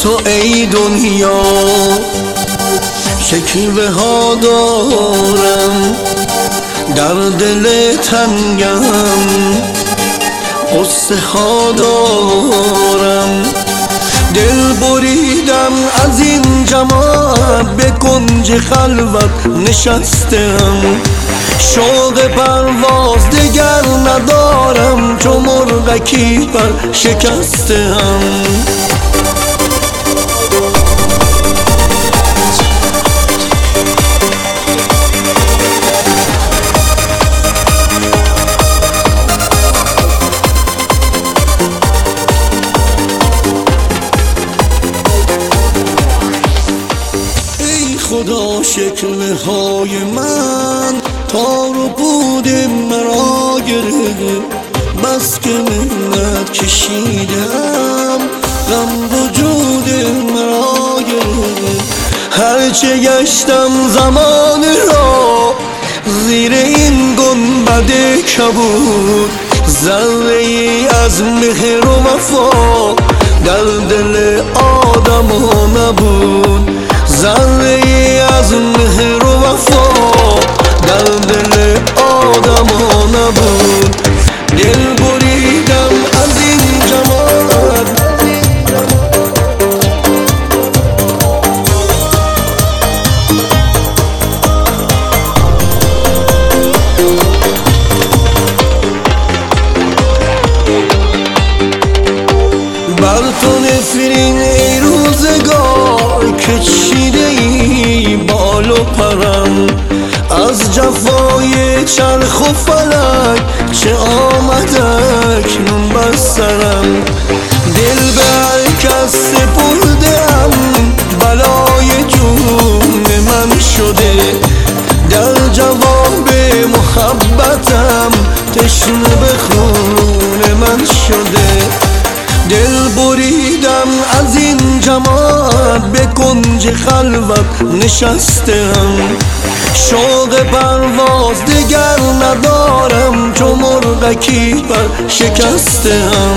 تو ای دنیا شکوه ها دارم، در دل تنگم قصه ها دارم. دل بریدم از این جماعت، به کنج خلوت نشستم. شوق پرواز دگر ندارم، چو مرغکی پر شکستم. خدا شکل های من تار و پود مرا گرفت، بس که منت کشیدم غم وجود مرا گرفت. هرچه گشتم زمان را زیر این گنبد کبود، ذره ای از مهر و وفا در دل آدم ها نبود. ذره ای از مهر و وفا در دل آدم ها نبود. دل بریدم از این جماعت، بر تو نفرین ای روزگار که چیده ای بال و پرم. از جفای چرخ و فلک چه آمد اکنون بر سرم. دل به هر کس سپردم، بلای جون من شده. در جواب محبتم تشنه به خون من شده. دل بریدم از این جماعت، به کنج خلوت نشستم. شوق پرواز دگر ندارم، چو مرغکی پر شکستم.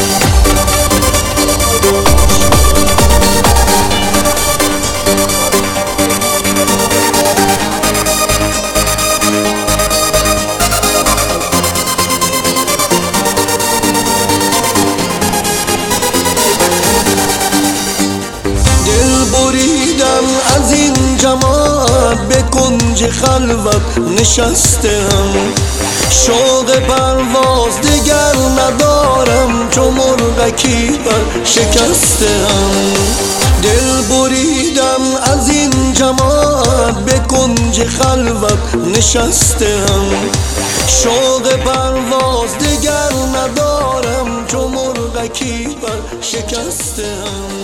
بریدم از این جماعت، به کنج خلوت نشستم. شوق پرواز دگر ندارم، چو مرغکی پر شکستم. دل بریدم از این جماعت، به کنج خلوت نشستم. شوق پرواز دگر ندارم، چو مرغکی پر شکستم.